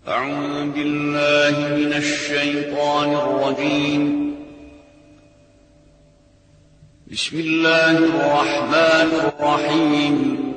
أعوذ بالله من الشيطان الرجيم بسم الله الرحمن الرحيم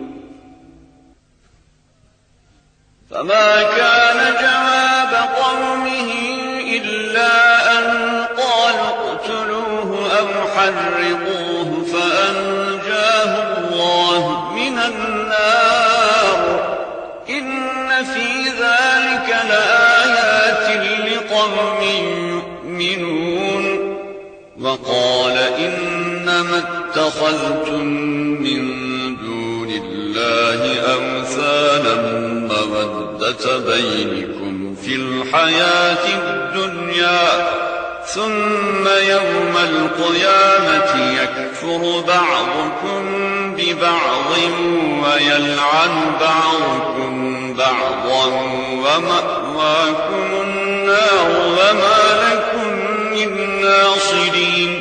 فما كان جواب قومه إلا أن قالوا اقتلوه أو حرقوه فأنجاه الله من النار إن في ذلك لآيات لقوم يؤمنون وقال إنما اتخذتم من دون الله أوثانا مودة بينكم في الحياة الدنيا ثم يوم القيامة يكفر بعضكم ببعض ويلعن بعضكم بعضا ومأواكم النار وما لكم من ناصرين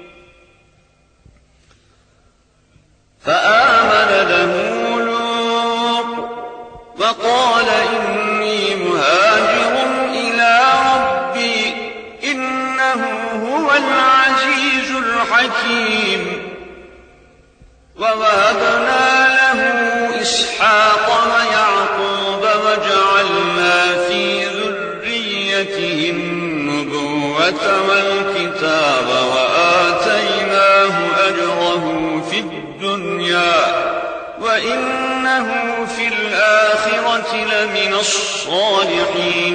فآمن له لوط وقال إني مهاجر إلى ربي إنه هو العزيز الحكيم ووهبنا له إسحاق ويعقوب وجعلنا في ذريته النبوة والكتاب وآتيناه أجره في الدنيا وإنه في الآخرة لمن الصالحين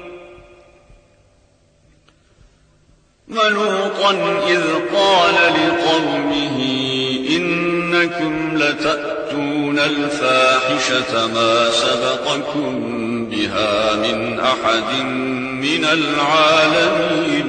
ولوطا إذ قال لقومه إنكم لتأتون الفاحشة ما سبقكم بها من أحد من العالمين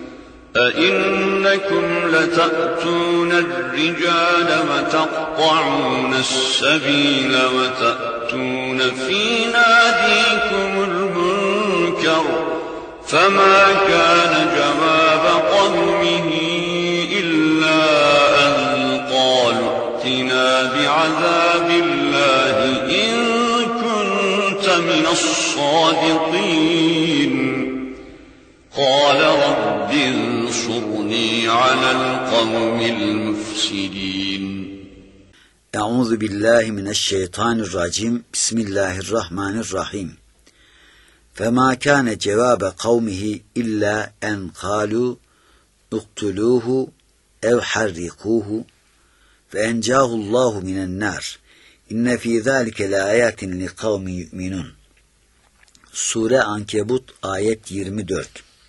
أئنكم لتأتون الرجال وتقطعون السبيل وتأتون في ناديكم المنكر فما كان جواب قومه إلا أن قالوا ائتنا بعذاب الله إن كنت من الصادقين قال رب انصرني على القوم المفسدين Euzu billahi mineşşeytanirracim. Bismillahirrahmanirrahim. فَمَا كَانَ جَوَابَ قَوْمِهِ إِلَّا أَنْ قَالُوا اقْتُلُوهُ اَوْ حَرِّقُوهُ فَاَنْجَاهُ اللّٰهُ مِنَ النَّارِ اِنَّ ف۪ي ذَٰلِكَ لَآيَاتٍ لِقَوْمٍ يُؤْمِنُونَ. Sure Ankebut ayet 24.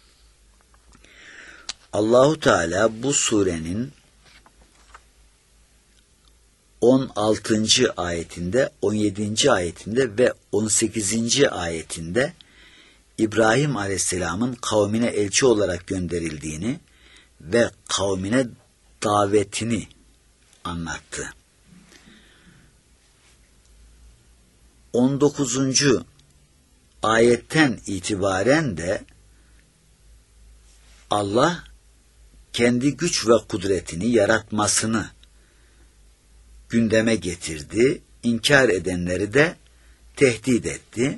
Allahu Teala bu surenin 16. ayetinde, 17. ayetinde ve 18. ayetinde İbrahim Aleyhisselam'ın kavmine elçi olarak gönderildiğini ve kavmine davetini anlattı. 19. ayetten itibaren de Allah kendi güç ve kudretini yaratmasını gündeme getirdi, inkar edenleri de tehdit etti.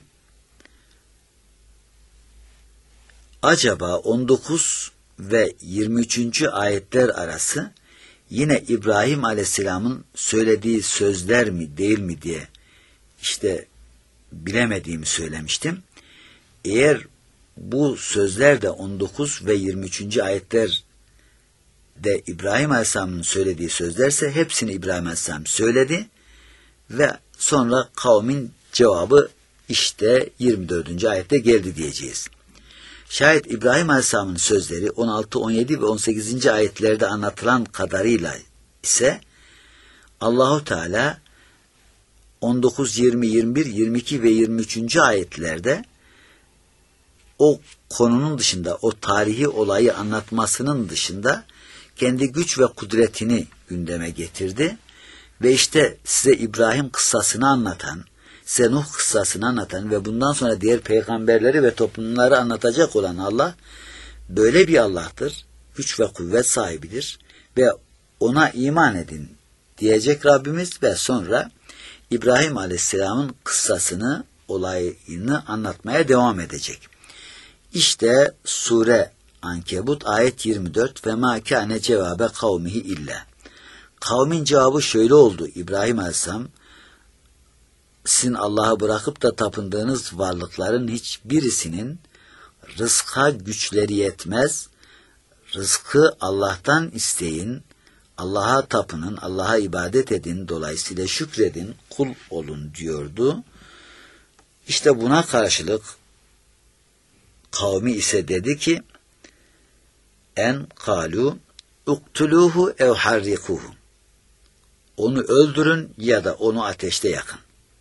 Acaba 19 ve 23. ayetler arası yine İbrahim Aleyhisselam'ın söylediği sözler mi değil mi diye işte bilemediğimi söylemiştim. Eğer bu sözler de 19 ve 23. ayetler de İbrahim Aleyhisselam'ın söylediği sözlerse hepsini İbrahim Aleyhisselam söyledi ve sonra kavmin cevabı işte 24. ayette geldi diyeceğiz. Şayet İbrahim Aleyhisselam'ın sözleri 16, 17 ve 18. ayetlerde anlatılan kadarıyla ise Allahu Teala 19, 20, 21, 22 ve 23. ayetlerde o konunun dışında, o tarihi olayı anlatmasının dışında kendi güç ve kudretini gündeme getirdi. Ve işte size İbrahim kıssasını anlatan, size Nuh kıssasını anlatan ve bundan sonra diğer peygamberleri ve toplumları anlatacak olan Allah böyle bir Allah'tır. Güç ve kuvvet sahibidir ve ona iman edin diyecek Rabbimiz ve sonra İbrahim Aleyhisselam'ın kıssasını olayını anlatmaya devam edecek. İşte sure Ankebut ayet 24 ve ma kâne cevabe kavmihi illa. Kavmin cevabı şöyle oldu. İbrahim Aleyhisselam, sizin Allah'ı bırakıp da tapındığınız varlıkların hiçbirisinin rızka güçleri yetmez. Rızkı Allah'tan isteyin, Allah'a tapının, Allah'a ibadet edin, dolayısıyla şükredin, kul olun diyordu. İşte buna karşılık kavmi ise dedi ki en kalu uktuluhu ev harrikuhu. Onu öldürün ya da onu ateşte yakın.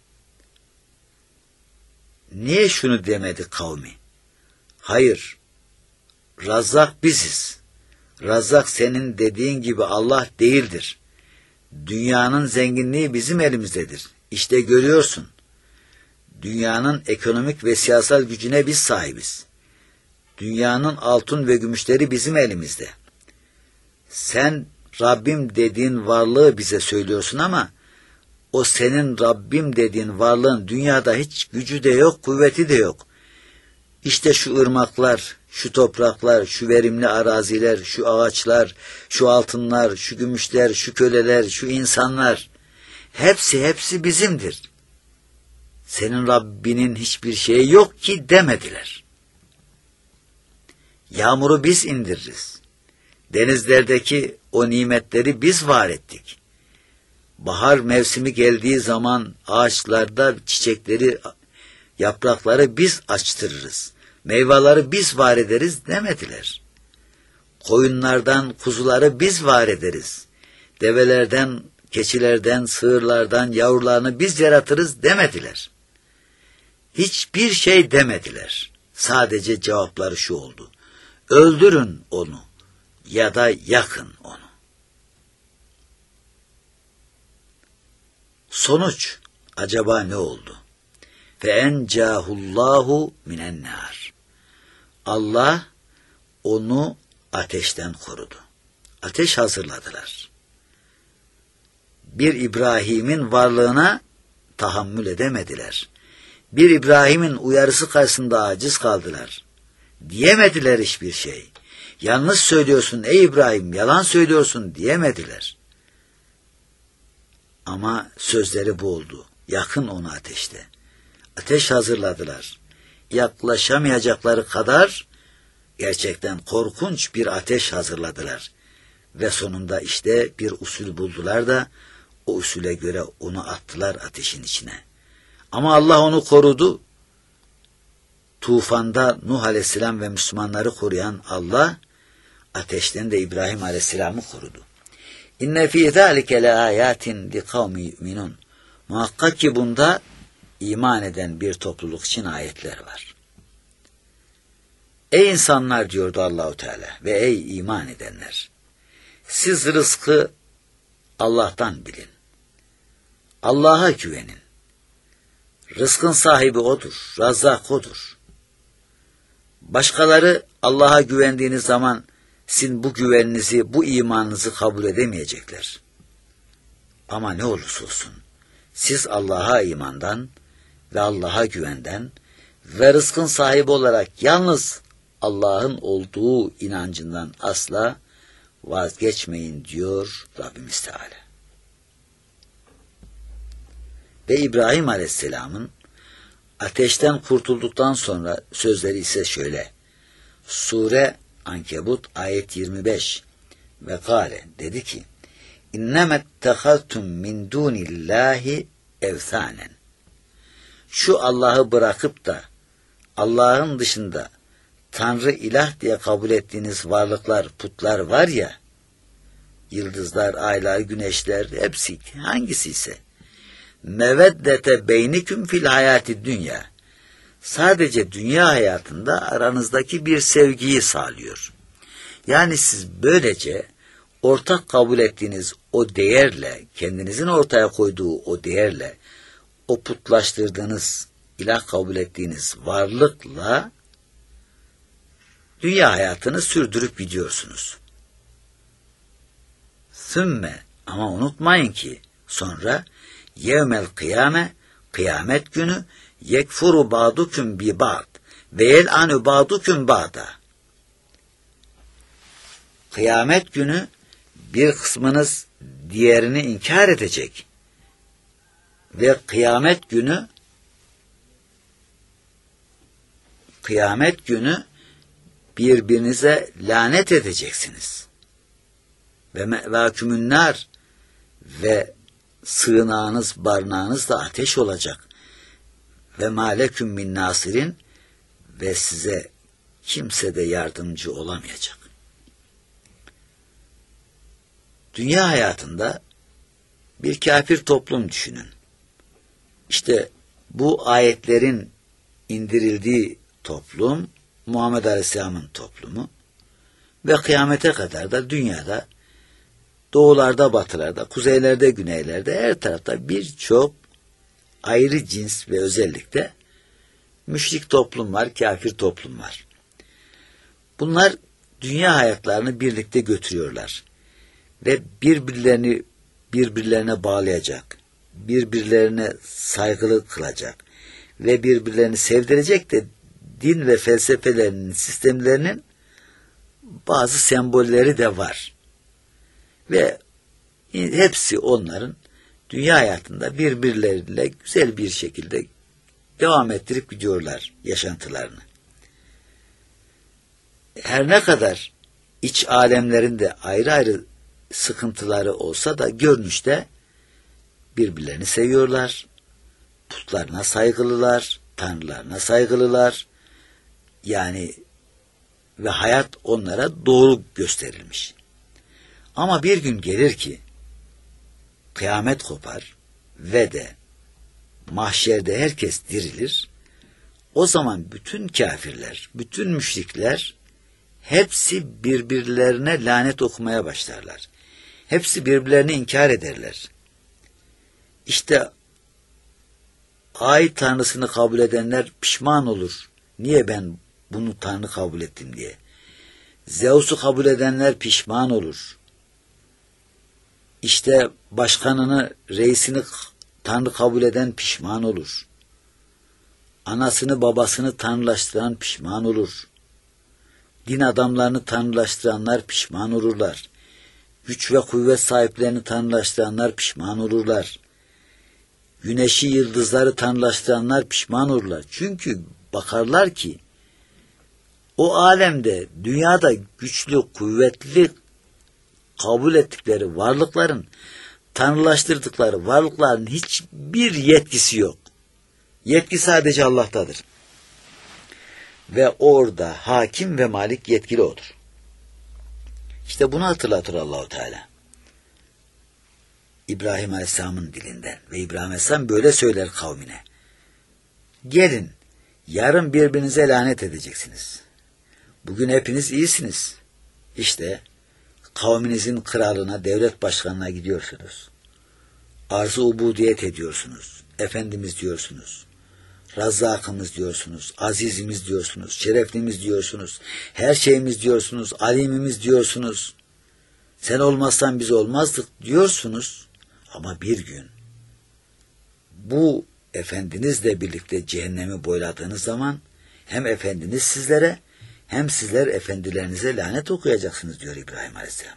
Niye şunu demedi kavmi? Hayır, Razzak biziz. Razzak senin dediğin gibi Allah değildir. Dünyanın zenginliği bizim elimizdedir. İşte görüyorsun. Dünyanın ekonomik ve siyasal gücüne biz sahibiz. Dünyanın altın ve gümüşleri bizim elimizde. Sen Rabbim dediğin varlığı bize söylüyorsun ama o senin Rabbim dediğin varlığın dünyada hiç gücü de yok, kuvveti de yok. İşte şu ırmaklar, şu topraklar, şu verimli araziler, şu ağaçlar, şu altınlar, şu gümüşler, şu köleler, şu insanlar. Hepsi bizimdir. Senin Rabbinin hiçbir şeyi yok ki demediler. Yağmuru biz indiririz. Denizlerdeki o nimetleri biz var ettik. Bahar mevsimi geldiği zaman ağaçlarda çiçekleri, yaprakları biz açtırırız. Meyveleri biz var ederiz demediler. Koyunlardan kuzuları biz var ederiz. Develerden, keçilerden, sığırlardan yavrularını biz yaratırız demediler. Hiçbir şey demediler. Sadece cevapları şu oldu. Öldürün onu ya da yakın onu. Sonuç acaba ne oldu? Feencahullahu minennâr. Allah onu ateşten korudu. Ateş hazırladılar. Bir İbrahim'in varlığına tahammül edemediler. Bir İbrahim'in uyarısı karşısında aciz kaldılar. Diyemediler hiçbir şey. Yanlış söylüyorsun ey İbrahim, yalan söylüyorsun diyemediler. Ama sözleri bu oldu. Yakın onu ateşte. Ateş hazırladılar. Yaklaşamayacakları kadar gerçekten korkunç bir ateş hazırladılar. Ve sonunda işte bir usul buldular da o usule göre onu attılar ateşin içine. Ama Allah onu korudu. Tufanda Nuh Aleyhisselam ve Müslümanları koruyan Allah, ateşten de İbrahim Aleyhisselam'ı korudu. İnne fî zâlike le âyâtin li kavmi yu'minun. Muhakkak ki bunda iman eden bir topluluk için ayetler var. Ey insanlar diyordu Allahu Teala ve ey iman edenler. Siz rızkı Allah'tan bilin. Allah'a güvenin. Rızkın sahibi O'dur, Razzak O'dur. Başkaları Allah'a güvendiğiniz zaman sizin bu güveninizi, bu imanınızı kabul edemeyecekler. Ama ne olursa olsun, siz Allah'a imandan ve Allah'a güvenden ve rızkın sahibi olarak yalnız Allah'ın olduğu inancından asla vazgeçmeyin diyor Rabbimiz Teala. Ve İbrahim Aleyhisselam'ın ateşten kurtulduktan sonra sözleri ise şöyle. Sure Ankebut ayet 25 ve kâle dedi ki İnnemettehaltum min dunillahi evsanen. Şu Allah'ı bırakıp da Allah'ın dışında Tanrı ilah diye kabul ettiğiniz varlıklar, putlar var ya, yıldızlar, aylar, güneşler, hepsi hangisi ise meveddete beyniküm fil hayati dünya. Sadece dünya hayatında aranızdaki bir sevgiyi sağlıyor. Yani siz böylece ortak kabul ettiğiniz o değerle, kendinizin ortaya koyduğu o değerle, o putlaştırdığınız, ilah kabul ettiğiniz varlıkla dünya hayatını sürdürüp gidiyorsunuz. Sümme, ama unutmayın ki sonra yevmel kıyame, kıyamet günü yekfuru ba'dukum bi ba'd ve yel'anu ba'dukum ba'da. Kıyamet günü bir kısmınız diğerini inkar edecek ve kıyamet günü birbirinize lanet edeceksiniz. Ve mevâkümün nar, ve sığınağınız, barınağınız da ateş olacak. Ve mâleküm min nasirin, ve size kimse de yardımcı olamayacak. Dünya hayatında bir kafir toplum düşünün. İşte bu ayetlerin indirildiği toplum Muhammed Aleyhisselam'ın toplumu ve kıyamete kadar da dünyada doğularda, batılarda, kuzeylerde, güneylerde her tarafta birçok ayrı cins ve özellikle müşrik toplum var, kafir toplum var. Bunlar dünya hayatlarını birlikte götürüyorlar ve birbirlerine bağlayacak, birbirlerine saygılı kılacak ve birbirlerini sevdirecek de din ve felsefelerinin, sistemlerinin bazı sembolleri de var. Ve hepsi onların dünya hayatında birbirleriyle güzel bir şekilde devam ettirip gidiyorlar yaşantılarını. Her ne kadar iç alemlerinde ayrı ayrı sıkıntıları olsa da görünüşte birbirlerini seviyorlar, putlarına saygılılar, tanrılarına saygılılar. Yani ve hayat onlara doğru gösterilmiş. Ama bir gün gelir ki kıyamet kopar ve de mahşerde herkes dirilir. O zaman bütün kafirler, bütün müşrikler hepsi birbirlerine lanet okumaya başlarlar. Hepsi birbirlerini inkar ederler. İşte Ay tanrısını kabul edenler pişman olur. Niye ben bunu tanrı kabul ettim diye. Zeus'u kabul edenler pişman olur. İşte başkanını, reisini tanrı kabul eden pişman olur. Anasını, babasını tanrılaştıran pişman olur. Din adamlarını tanrılaştıranlar pişman olurlar. Güç ve kuvvet sahiplerini tanrılaştıranlar pişman olurlar. Güneşi, yıldızları tanrılaştıranlar pişman olurlar. Çünkü bakarlar ki o alemde, dünyada güçlü, kuvvetli kabul ettikleri varlıkların, tanrılaştırdıkları varlıkların hiçbir yetkisi yok. Yetki sadece Allah'tadır. Ve orada hakim ve malik yetkili odur. İşte bunu hatırlatır Allah-u Teala. İbrahim Aleyhisselam'ın dilinden. Ve İbrahim Aleyhisselam böyle söyler kavmine. Gelin, yarın birbirinize lanet edeceksiniz. Bugün hepiniz iyisiniz. İşte kavminizin kralına, devlet başkanına gidiyorsunuz. Arz-ı ubudiyet ediyorsunuz. Efendimiz diyorsunuz. Razzakımız diyorsunuz. Azizimiz diyorsunuz. Şereflimiz diyorsunuz. Her şeyimiz diyorsunuz. Alimimiz diyorsunuz. Sen olmazsan biz olmazdık diyorsunuz. Ama bir gün bu efendinizle birlikte cehennemi boyladığınız zaman hem efendiniz sizlere hem sizler efendilerinize lanet okuyacaksınız diyor İbrahim Aleyhisselam.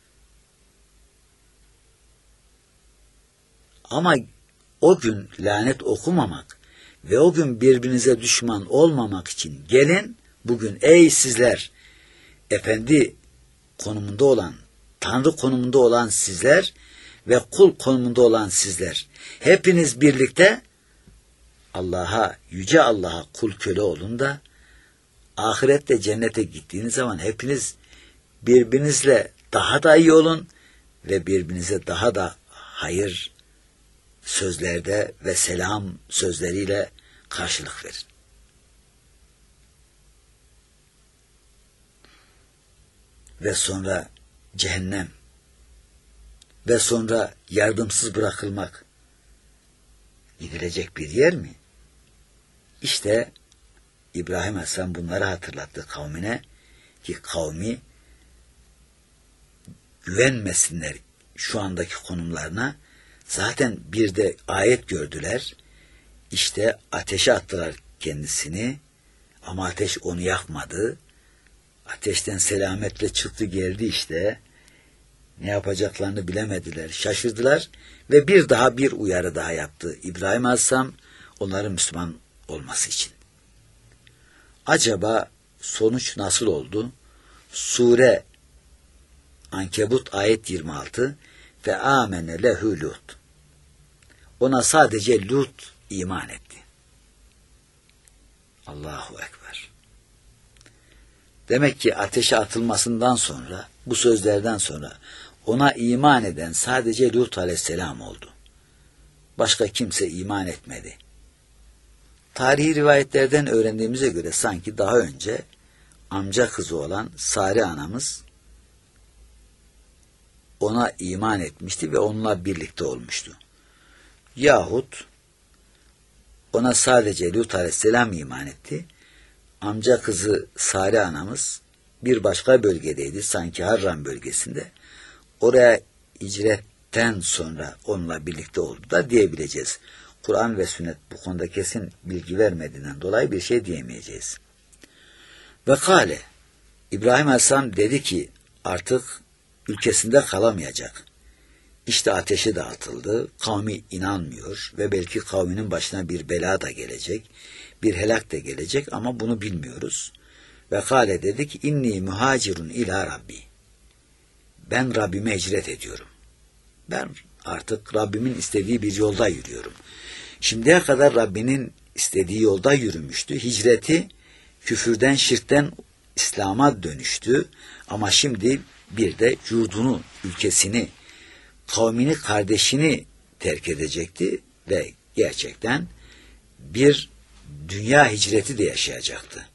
Ama o gün lanet okumamak ve o gün birbirinize düşman olmamak için gelin bugün ey sizler efendi konumunda olan, tanrı konumunda olan sizler ve kul konumunda olan sizler hepiniz birlikte Allah'a, yüce Allah'a kul köle olun da ahirette cennete gittiğiniz zaman hepiniz birbirinizle daha da iyi olun ve birbirinize daha da hayır sözlerde ve selam sözleriyle karşılık verin. Ve sonra cehennem ve sonra yardımsız bırakılmak gidilecek bir yer mi? İşte İbrahim Aleyhisselam bunları hatırlattı kavmine ki kavmi güvenmesinler şu andaki konumlarına. Zaten bir de ayet gördüler. İşte ateşe attılar kendisini ama ateş onu yakmadı. Ateşten selametle çıktı geldi işte. Ne yapacaklarını bilemediler, şaşırdılar ve bir uyarı daha yaptı İbrahim Aleyhisselam onların Müslüman olması için. Acaba sonuç nasıl oldu? Sure Ankebut ayet 26 ve amene lehu Lut. Ona sadece Lut iman etti. Allahu Ekber. Demek ki ateşe atılmasından sonra, bu sözlerden sonra ona iman eden sadece Lut Aleyhisselam oldu. Başka kimse iman etmedi. Tarihi rivayetlerden öğrendiğimize göre sanki daha önce amca kızı olan Sare anamız ona iman etmişti ve onunla birlikte olmuştu. Yahut ona sadece Lut Aleyhisselam iman etti. Amca kızı Sare anamız bir başka bölgedeydi, sanki Harran bölgesinde. Oraya hicretten sonra onunla birlikte oldu da diyebileceğiz. Kur'an ve sünnet bu konuda kesin bilgi vermediğinden dolayı bir şey diyemeyeceğiz. Ve kâle, İbrahim Aleyhisselam dedi ki artık ülkesinde kalamayacak. İşte ateşi dağıtıldı, kavmi inanmıyor ve belki kavminin başına bir bela da gelecek, bir helak da gelecek ama bunu bilmiyoruz. Ve kâle dedi ki inni muhacirun ila Rabbi. Ben Rabbime hicret ediyorum. Ben artık Rabbimin istediği bir yolda yürüyorum. Şimdiye kadar Rabbinin istediği yolda yürümüştü. Hicreti küfürden, şirkten İslam'a dönüştü. Ama şimdi bir de yurdunu, ülkesini, kavmini, kardeşini terk edecekti ve gerçekten bir dünya hicreti de yaşayacaktı.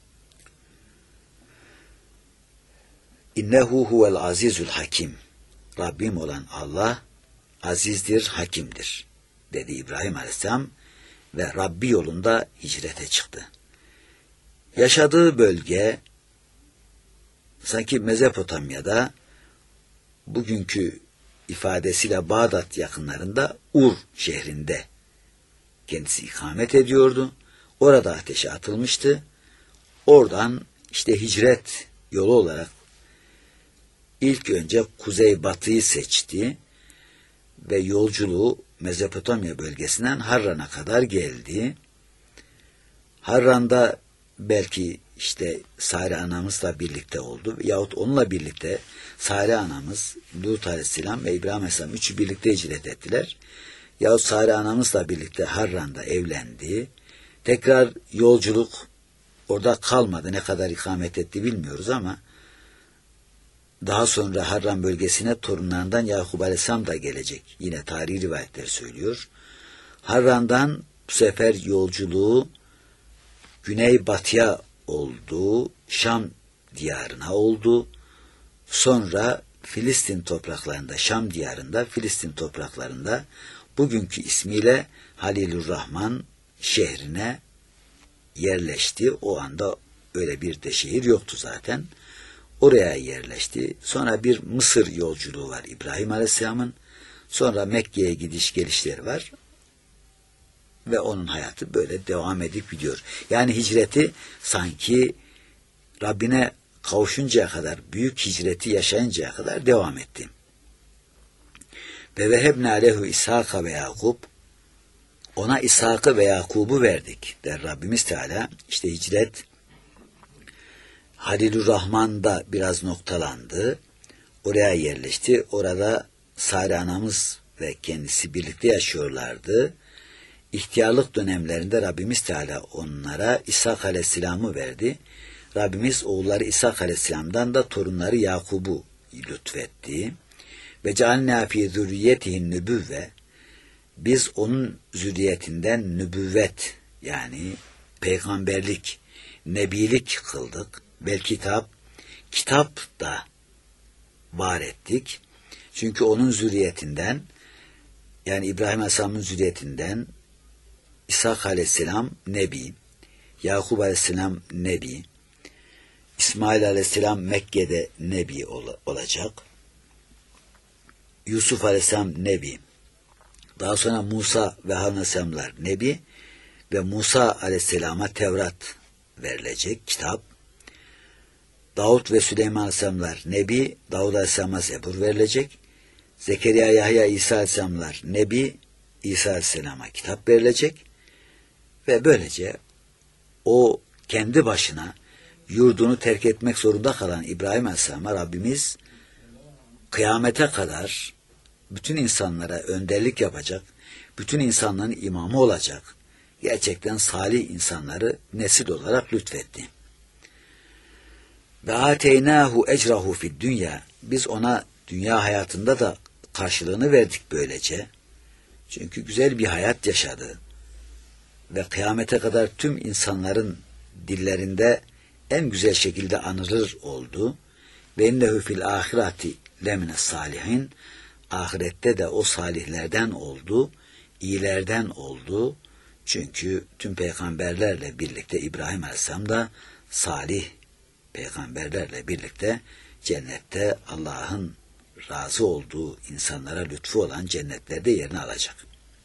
İnnehu huvel azizül hakim. Rabbim olan Allah azizdir, hakimdir dedi İbrahim Aleyhisselam ve Rabbi yolunda hicrete çıktı. Yaşadığı bölge sanki Mezopotamya'da bugünkü ifadesiyle Bağdat yakınlarında Ur şehrinde kendisi ikamet ediyordu. Orada ateşe atılmıştı. Oradan işte hicret yolu olarak ilk önce kuzey-batıyı seçti ve yolculuğu Mezopotamya bölgesinden Harran'a kadar geldi. Harran'da belki işte Sare anamızla birlikte oldu yahut onunla birlikte Sare anamız, Lut Aleyhisselam ve İbrahim Aleyhisselam üçü birlikte hicret ettiler. Yahut Sare anamızla birlikte Harran'da evlendi. Tekrar yolculuk orada kalmadı. Ne kadar ikamet etti bilmiyoruz ama daha sonra Harran bölgesine torunlarından Yakup Aleyhisselam da gelecek. Yine tarihi rivayetler söylüyor. Harran'dan bu sefer yolculuğu güneybatıya oldu, Şam diyarına oldu. Sonra Filistin topraklarında, Şam diyarında, Filistin topraklarında bugünkü ismiyle Halilurrahman şehrine yerleşti. O anda öyle bir de şehir yoktu zaten. Oraya yerleşti. Sonra bir Mısır yolculuğu var İbrahim Aleyhisselam'ın. Sonra Mekke'ye gidiş gelişleri var. Ve onun hayatı böyle devam edip gidiyor. Yani hicreti sanki Rabbine kavuşuncaya kadar, büyük hicreti yaşayıncaya kadar devam etti. Ve vehebne alehu İshak'a ve Yakup, ona İshak'ı ve Yakub'u verdik der Rabbimiz Teala. İşte hicret Halilurrahman'da biraz noktalandı. Oraya yerleşti. Orada Sare anamız ve kendisi birlikte yaşıyorlardı. İhtiyarlık dönemlerinde Rabbimiz Teala onlara İshak Aleyhisselam'ı verdi. Rabbimiz oğulları İshak Aleyhisselam'dan da torunları Yakub'u lütfetti. Ve cealnâ fî zürriyetihin nübüvve, biz onun zürriyetinden nübüvvet yani peygamberlik, nebilik kıldık. Vel kitap da var ettik. Çünkü onun zürriyetinden yani İbrahim Aleyhisselam'ın zürriyetinden İshak Aleyhisselam Nebi, Yakup Aleyhisselam Nebi, İsmail Aleyhisselam Mekke'de Nebi olacak. Yusuf Aleyhisselam Nebi. Daha sonra Musa ve Harun Aleyhisselamlar Nebi. ve Musa aleyhisselama Tevrat verilecek kitap. Davud ve Süleyman aleyhisselamlar Nebi, Davud aleyhisselama Zebur verilecek. Zekeriya, Yahya, İsa aleyhisselamlar Nebi, İsa aleyhisselama kitap verilecek. Ve böylece o kendi başına yurdunu terk etmek zorunda kalan İbrahim aleyhisselama Rabbimiz kıyamete kadar bütün insanlara önderlik yapacak, bütün insanların imamı olacak, gerçekten salih insanları nesil olarak lütfetti. Ve ateynahu ecrahu fid dünya, biz ona dünya hayatında da karşılığını verdik böylece. Çünkü güzel bir hayat yaşadı ve kıyamete kadar tüm insanların dillerinde en güzel şekilde anılır oldu. Ve innehu fil ahireti lemine salihin, ahirette de o salihlerden oldu, iyilerden oldu. Çünkü tüm peygamberlerle birlikte İbrahim Aleyhisselam da salih peygamberlerle birlikte cennette Allah'ın razı olduğu insanlara lütfu olan cennetlerde yerini alacak.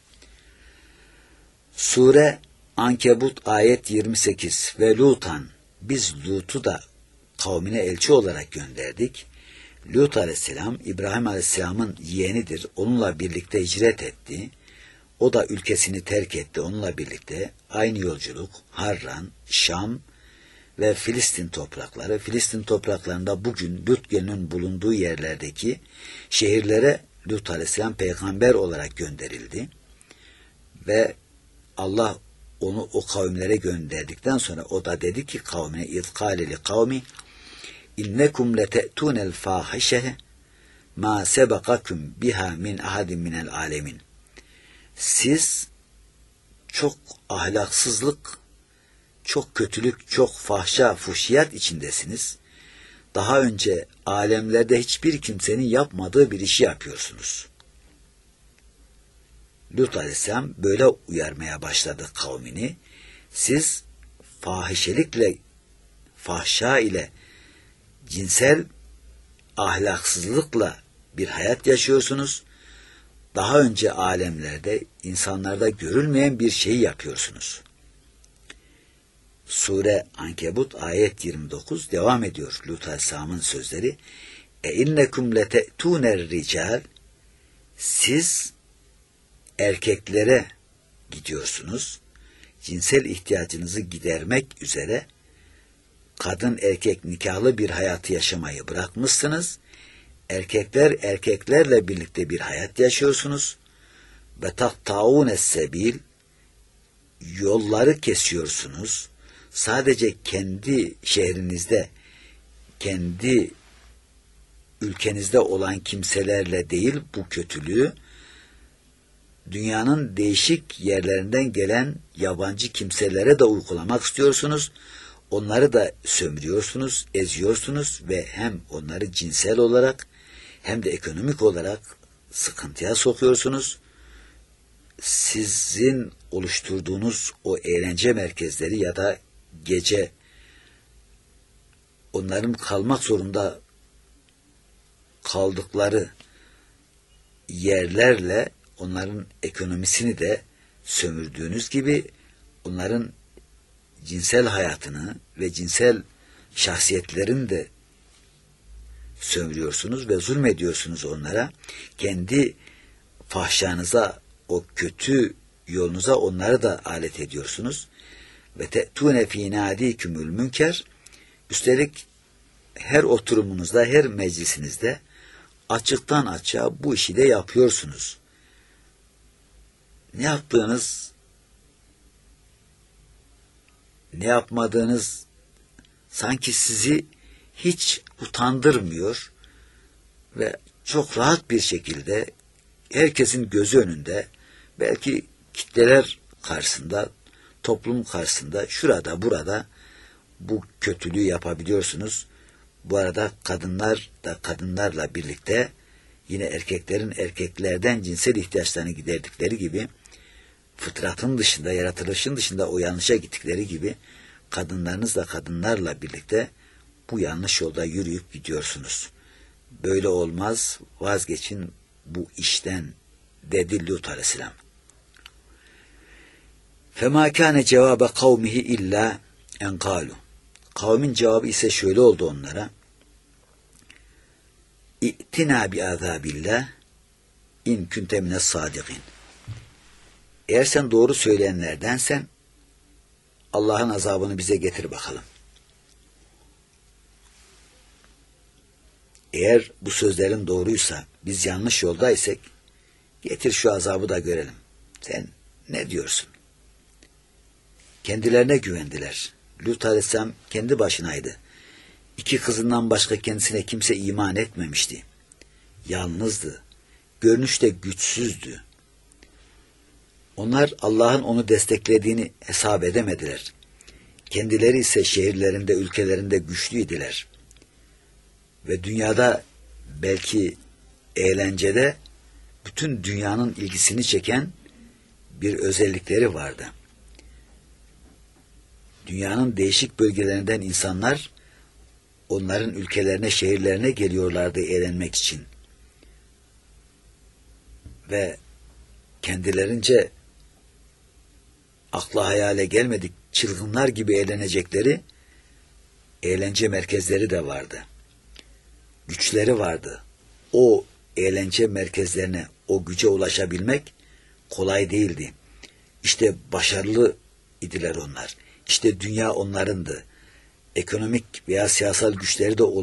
Sure Ankebut ayet 28 ve Lutan, biz Lut'u da kavmine elçi olarak gönderdik. Lut aleyhisselam İbrahim aleyhisselamın yeğenidir. Onunla birlikte hicret etti. O da ülkesini terk etti. Onunla birlikte aynı yolculuk Harran, Şam ve Filistin toprakları. Filistin topraklarında bugün Lut gölünün bulunduğu yerlerdeki şehirlere Lut aleyhisselam peygamber olarak gönderildi. Ve Allah onu o kavimlere gönderdikten sonra o da dedi ki kavmine izkâle li kavmi innekum lete'tûnel fâhişehe mâ sebekakum biha min ahadin minel âlemin. Siz çok ahlaksızlık, çok kötülük, çok fahşa, fuhşiyat içindesiniz. Daha önce alemlerde hiçbir kimsenin yapmadığı bir işi yapıyorsunuz. Lut aleyhisselam böyle uyarmaya başladı kavmini. Siz fahişelikle, fahşa ile, cinsel ahlaksızlıkla bir hayat yaşıyorsunuz. Daha önce alemlerde, insanlarda görülmeyen bir şeyi yapıyorsunuz. Sure Ankebut ayet 29 devam ediyor Lut aleyhisselamın sözleri. İnnekum lete'tûner rical, siz erkeklere gidiyorsunuz. Cinsel ihtiyacınızı gidermek üzere kadın erkek nikahlı bir hayatı yaşamayı bırakmışsınız. Erkekler erkeklerle birlikte bir hayat yaşıyorsunuz. Ve taktâûnes sebil, yolları kesiyorsunuz. Sadece kendi şehrinizde, kendi ülkenizde olan kimselerle değil bu kötülüğü, dünyanın değişik yerlerinden gelen yabancı kimselere de uygulamak istiyorsunuz. Onları da sömürüyorsunuz, eziyorsunuz ve hem onları cinsel olarak hem de ekonomik olarak sıkıntıya sokuyorsunuz. Sizin oluşturduğunuz o eğlence merkezleri ya da gece onların kalmak zorunda kaldıkları yerlerle onların ekonomisini de sömürdüğünüz gibi onların cinsel hayatını ve cinsel şahsiyetlerini de sömürüyorsunuz ve zulmediyorsunuz onlara. Kendi fahşanıza, o kötü yolunuza onları da alet ediyorsunuz. Ve te'tûne fî nâdîkümül münker, üstelik her oturumunuzda, her meclisinizde açıktan açığa bu işi de yapıyorsunuz. Ne yaptığınız, ne yapmadığınız sanki sizi hiç utandırmıyor ve çok rahat bir şekilde herkesin gözü önünde, belki kitleler karşısında, toplum karşısında, şurada burada bu kötülüğü yapabiliyorsunuz. Bu arada kadınlar da kadınlarla birlikte yine erkeklerin erkeklerden cinsel ihtiyaçlarını giderdikleri gibi, fıtratın dışında, yaratılışın dışında o yanlışa gittikleri gibi kadınlarınız da kadınlarla birlikte bu yanlış yolda yürüyüp gidiyorsunuz. Böyle olmaz, vazgeçin bu işten dedi Lut aleyhisselam. فَمَا كَانَ جَوَابَ قَوْمِهِ اِلَّا اَنْ قَالُوا. Kavmin cevabı ise şöyle oldu onlara. اِئْتِنَا بِعَذَابِ اللّٰهِ اِنْ كُنْتَ مِنَ الصَّادِقِينَ. Eğer sen doğru söyleyenlerdensen Allah'ın azabını bize getir bakalım. Eğer bu sözlerin doğruysa, biz yanlış yoldaysak, getir şu azabı da görelim. Sen ne diyorsun? Kendilerine güvendiler. Lut aleyhisselam kendi başınaydı. 2 kızından başka kendisine kimse iman etmemişti. Yalnızdı. Görünüşte güçsüzdü. Onlar Allah'ın onu desteklediğini hesap edemediler. Kendileri ise şehirlerinde, ülkelerinde güçlüydüler. Ve dünyada, belki eğlencede, bütün dünyanın ilgisini çeken bir özellikleri vardı. Dünyanın değişik bölgelerinden insanlar onların ülkelerine, şehirlerine geliyorlardı eğlenmek için. Ve kendilerince akla hayale gelmedik çılgınlar gibi eğlenecekleri eğlence merkezleri de vardı. Güçleri vardı. O eğlence merkezlerine, o güce ulaşabilmek kolay değildi. İşte başarılı idiler onlar. İşte dünya onlarındı. Ekonomik veya siyasal güçleri de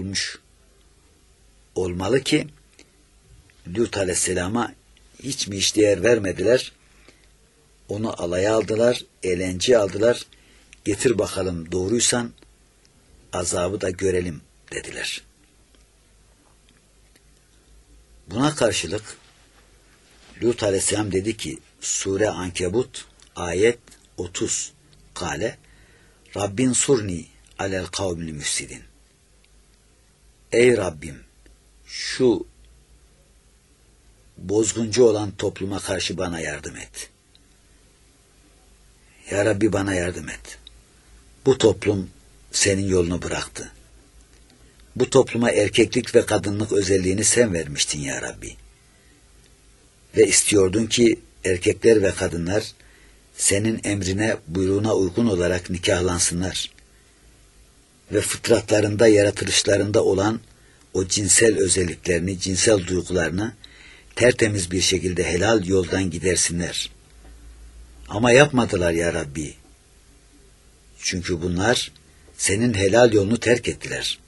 olmalı ki Lut aleyhisselama hiç mi hiç değer vermediler. Onu alaya aldılar, eğlence aldılar. Getir bakalım doğruysan azabı da görelim dediler. Buna karşılık Lut aleyhisselam dedi ki, Sure Ankebut ayet 30 Kale Rabbin surni alel kavmil müfsidin. Ey Rabbim, şu bozguncu olan topluma karşı bana yardım et. Ya Rabbi bana yardım et. Bu toplum senin yolunu bıraktı. Bu topluma erkeklik ve kadınlık özelliğini sen vermiştin ya Rabbi. Ve istiyordun ki erkekler ve kadınlar senin emrine, buyruğuna uygun olarak nikahlansınlar. Ve fıtratlarında, yaratılışlarında olan o cinsel özelliklerini, cinsel duygularını tertemiz bir şekilde helal yoldan gidersinler. Ama yapmadılar ya Rabbi. Çünkü bunlar senin helal yolunu terk ettiler.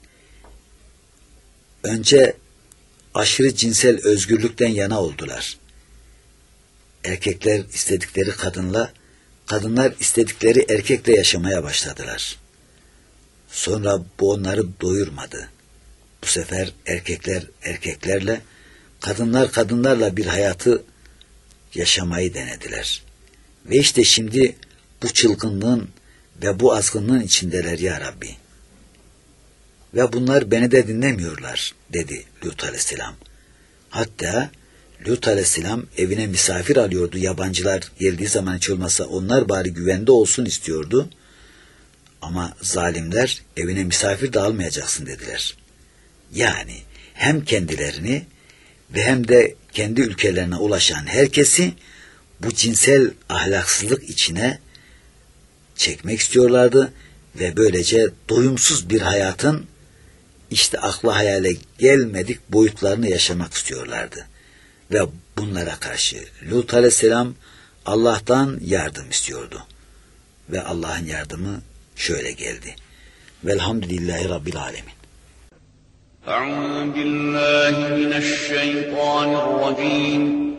Önce aşırı cinsel özgürlükten yana oldular. Erkekler istedikleri kadınla, kadınlar istedikleri erkekle yaşamaya başladılar. Sonra bu onları doyurmadı. Bu sefer erkekler erkeklerle, kadınlar kadınlarla bir hayatı yaşamayı denediler. Ve işte şimdi bu çılgınlığın ve bu azgınlığın içindeler ya Rabbi. Ve bunlar beni de dinlemiyorlar dedi Lut aleyhisselam. Hatta Lut aleyhisselam evine misafir alıyordu. Yabancılar geldiği zaman hiç olmazsa onlar bari güvende olsun istiyordu. Ama zalimler evine misafir de almayacaksın dediler. Yani hem kendilerini ve hem de kendi ülkelerine ulaşan herkesi bu cinsel ahlaksızlık içine çekmek istiyorlardı ve böylece doyumsuz bir hayatın işte akla hayale gelmedik boyutlarını yaşamak istiyorlardı. Ve bunlara karşı Lut aleyhisselam Allah'tan yardım istiyordu. Ve Allah'ın yardımı şöyle geldi. Velhamdülillahi Rabbil alemin. Eûzü billahi mineşşeytanirracim.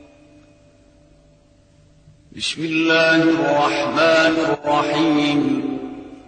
Bismillahirrahmanirrahim.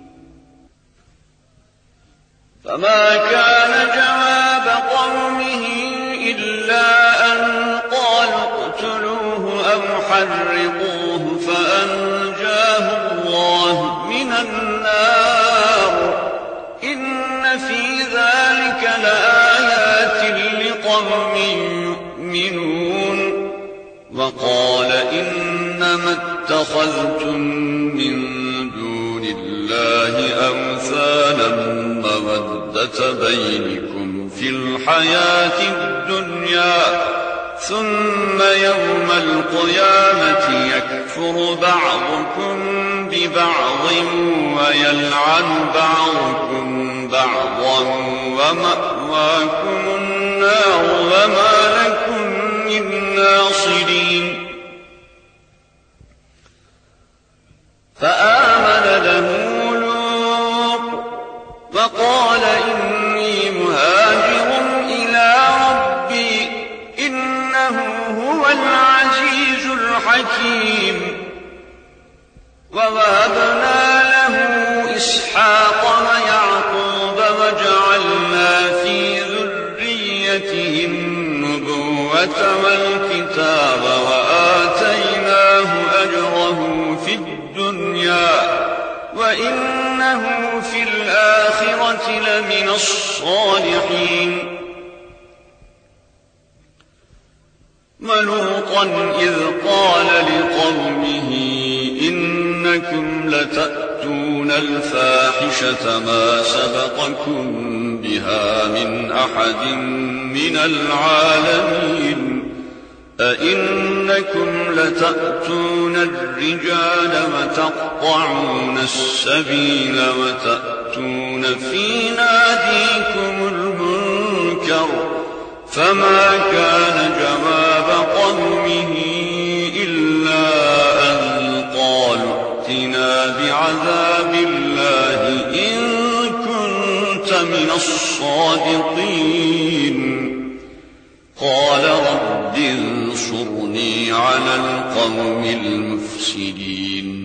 فَمَا كَانَ جَوَابَ قَوْمِهِ إِلَّا أَنْ قَالُوا اقْتُلُوهُ أَوْ حَرِّقُوهُ فَأَنْجَاهُ اللَّهُ مِنَ النَّارِ إِنَّ فِي ذَلِكَ لَآيَاتٍ لِقَوْمٍ يُؤْمِنُونَ وَقَالَ إِنَّمَا اتَّخَذْتُم مِّن دُونِ اللَّهِ أَوْثَانًا مَّوَدَّةَ بَيْنِكُمْ فِي الْحَيَاةِ الدُّنْيَا ثم يوم القيامة يكفر بعضكم ببعض ويلعن بعضكم بعضا ومأواكم النار وما لكم من ناصرين. فآمن له لوط وقال إني مهاجر إلى ربي إنه هو العزيز الحكيم. ووهبنا له إسحاق ويعقوب وجعلنا في ذريته النبوة والكتاب وآتيناه أجره في الدنيا وإنه في الآخرة لمن الصالحين. ولوطا إذ قال لقومه إنكم لتأتون الفاحشة ما سبقكم بها من أحد من العالمين أئنكم لتأتون الرجال وتقطعون السبيل وتأتون في ناديكم المنكر. فما كان جواب قومه إلا أن قالوا ائتنا بعذاب الله إن كنت من الصادقين. قال رب انصرني على القوم المفسدين.